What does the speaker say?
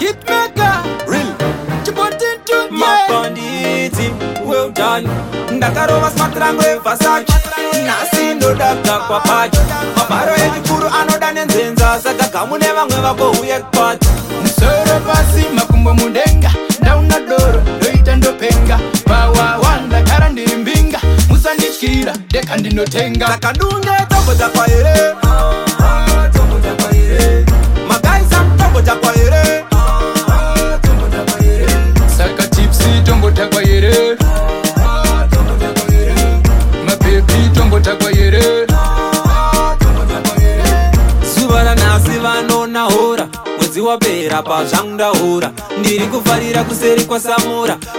Hitmaker, real Chipotintu, mapanditi well done ndakarova smart rangu eVersace nasi ndodabda kwa pachi mabharo echikuru anoda nenzenza saka gamu nevamwe vakouye kwati musoro pasi makumbo mudenga ndauna doro ndoita ndopenga pawa wanda kara ndiri mbinga musandityira deka ndinotenga saka ndunge tombo dzakwa here magaisa tombo dzakwa here saka tipsi tombo takwa here mabebi tombo takwa here zuva ranhasi vanonahora mwedzi wapera pazvangu ndahura ndiri kufarira kuseri kwasamura